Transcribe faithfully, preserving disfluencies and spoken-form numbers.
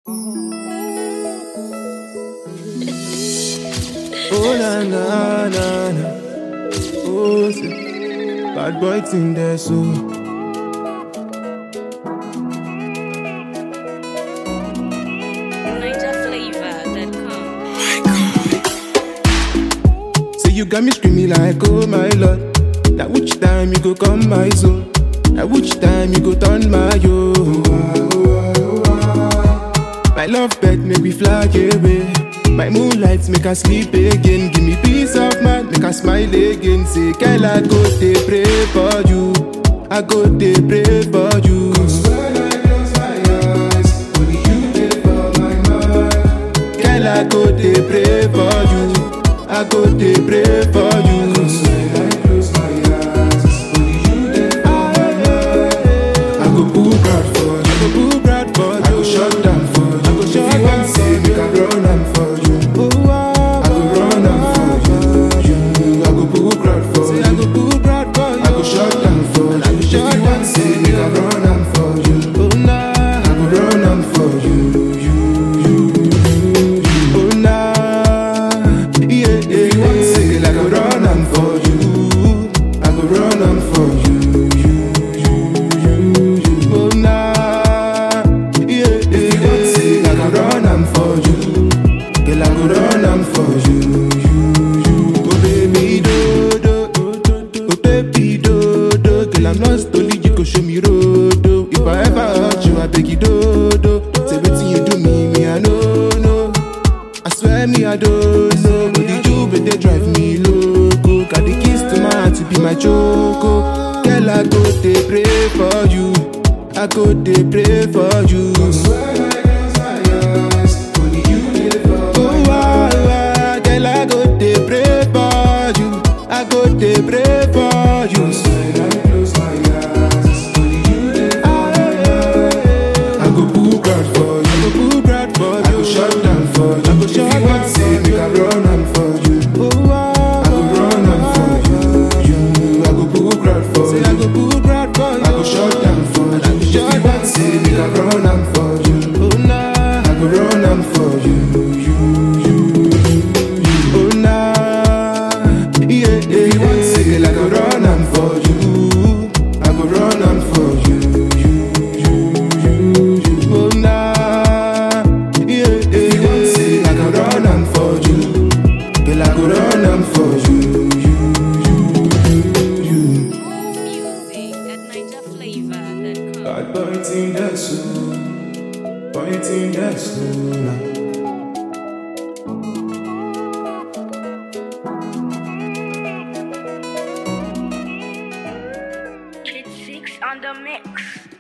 Oh na na na na. Oh, say, bad boy thing there so. Niger flavor that come. So you got me screaming like, oh my lord. That which time you go come my soul? That which time you go turn my yo? My love bed make me fly away. My moonlights make her sleep again. Give me peace of mind, make her smile again. Say, girl, I go they pray for you. I go they pray for you. Cause when I close my eyes, only you there for my mind. Girl, I go they pray for you. I go they pray for you. Cause when I close my eyes, only you there for my mind. I go pull guard for you. I go pull guard for you. I go shut down for you. I go shut down. If you want say, make I run am for you. I'm lost, only you could show me road. Oh. If I ever hurt you, I beg you do, do. Say wetin you do me, me I know, no. I swear me I don't know. But the you but they drive me loco. Got the keys to my heart to be my choco. Girl, I go they pray for you. I go they pray for you. Cause when I close my eyes, only you there for me. Oh, ah, ah, girl, I go they pray for you. I go they pray for you. Bad boy thing that's so, boy thing that's so now. Kid Six on the mix.